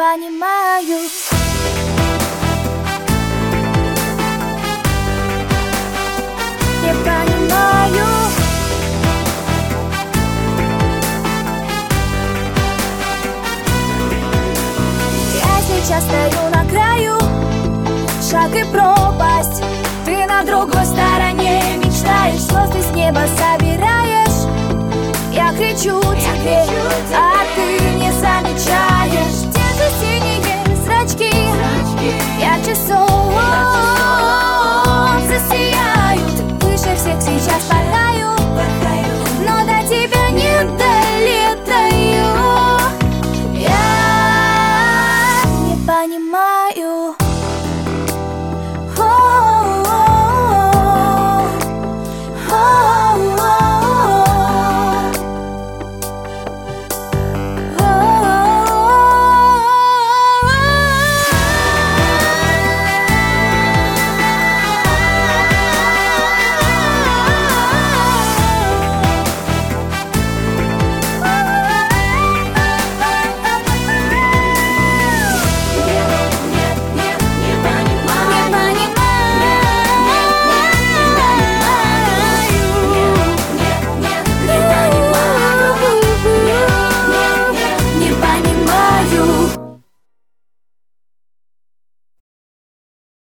понимаю. Не понимаю. Я сейчас стою на краю, шаг и пропасть. Ты на другой стороне мечтаешь, звезды с неба собираешь. Я кричу тебе, а ты не замечаешь.